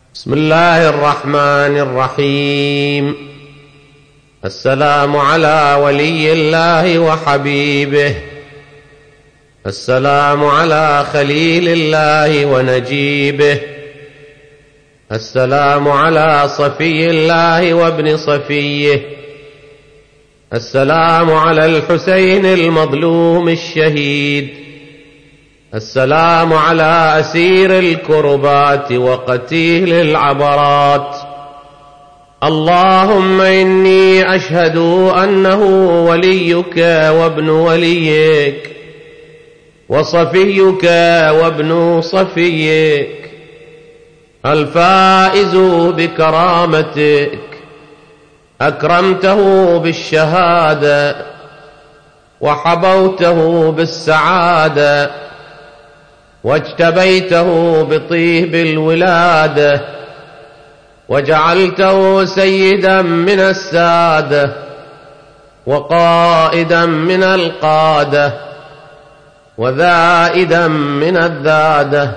بسم الله الرحمن الرحيم. السلام على ولي الله وحبيبه، السلام على خليل الله ونجيبه، السلام على صفي الله وابن صفيه، السلام على الحسين المظلوم الشهيد، السلام على أسير الكربات وقتيل العبرات. اللهم إني أشهد أنه وليك وابن وليك وصفيك وابن صفيك، الفائز بكرامتك، أكرمته بالشهادة وحبوته بالسعادة واجتبيته بطيب الولادة وجعلته سيدا من السادة وقائدا من القادة وذائدا من الذادة،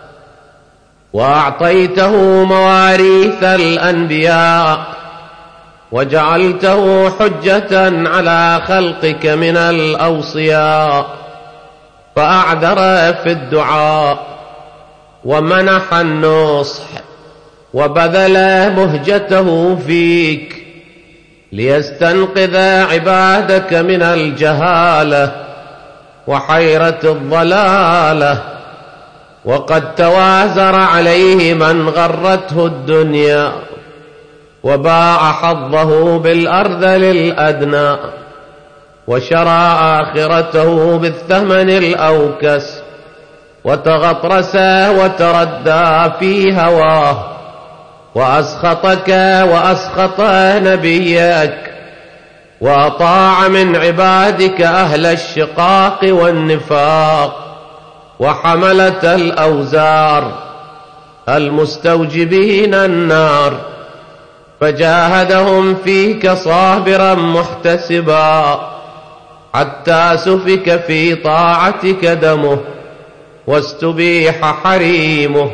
وأعطيته مواريث الأنبياء وجعلته حجة على خلقك من الأوصياء، فأعذر في الدعاء ومنح النصح وبذل مهجته فيك ليستنقذ عبادك من الجهالة وحيرة الضلالة، وقد توازر عليه من غرته الدنيا وباع حظه بالأرذل الأدنى وشرى آخرته بالثمن الأوكس، وتغطرس وتردى في هواه، وأسخطك وأسخط نبيك، وأطاع من عبادك أهل الشقاق والنفاق وحملة الأوزار المستوجبين النار، فجاهدهم فيك صابرا محتسبا حتى سفك في طاعتك دمه واستبيح حريمه.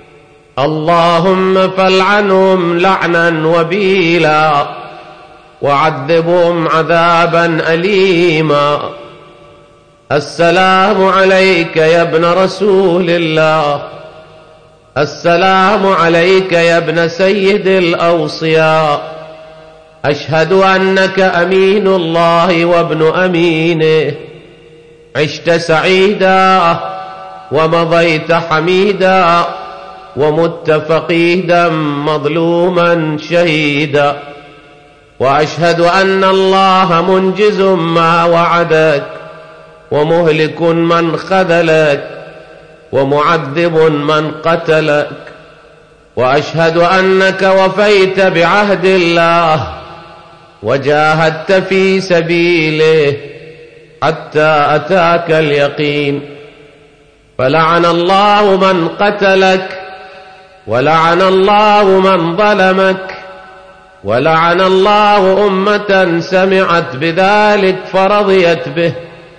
اللهم فالعنهم لعنا وبيلا وعذبهم عذابا أليما. السلام عليك يا ابن رسول الله، السلام عليك يا ابن سيد الأوصياء، أشهد أنك أمين الله وابن أمينه، عشت سعيدا ومضيت حميدا ومت فقيدا مظلوما شهيدا، وأشهد أن الله منجز ما وعدك ومهلك من خذلك ومعذب من قتلك، وأشهد أنك وفيت بعهد الله وجاهدت في سبيله حتى أتاك اليقين، فلعن الله من قتلك ولعن الله من ظلمك ولعن الله أمة سمعت بذلك فرضيت به.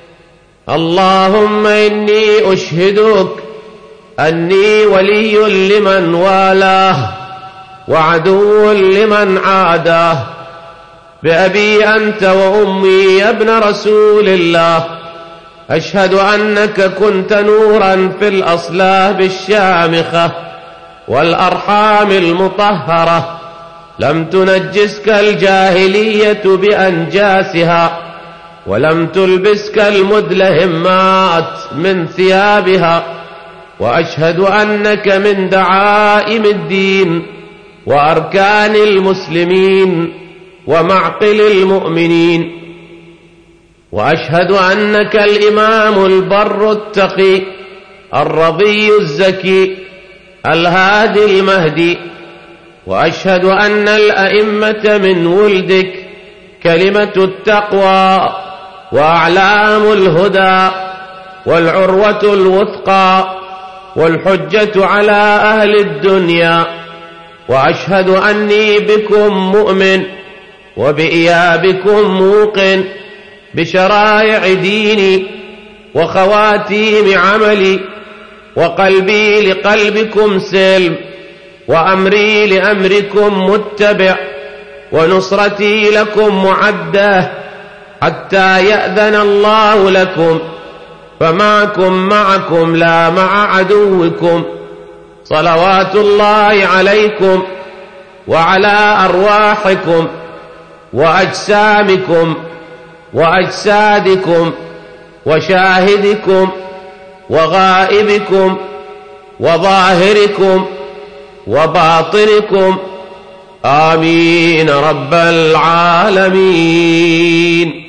اللهم إني أشهدك أني ولي لمن والاه وعدو لمن عاداه، بأبي أنت وأمي يا ابن رسول الله، أشهد أنك كنت نورا في الأصلاب الشامخة والأرحام المطهرة، لم تنجسك الجاهلية بأنجاسها ولم تلبسك المدلهمات من ثيابها، وأشهد أنك من دعائم الدين وأركان المسلمين ومعقل المؤمنين، وأشهد أنك الإمام البر التقي الرضي الزكي الهادي المهدي، وأشهد أن الأئمة من ولدك كلمة التقوى وأعلام الهدى والعروة الوثقى والحجة على أهل الدنيا، وأشهد أني بكم مؤمن وبإيابكم موقن بشرائع ديني وخواتيم عملي، وقلبي لقلبكم سلم، وأمري لأمركم متبع ونصرتي لكم معدة حتى يأذن الله لكم فمعكم لا مع عدوكم صلوات الله عليكم وعلى أرواحكم وأجسامكم وأجسادكم وشاهدكم وغائبكم وظاهركم وباطنكم آمين رب العالمين.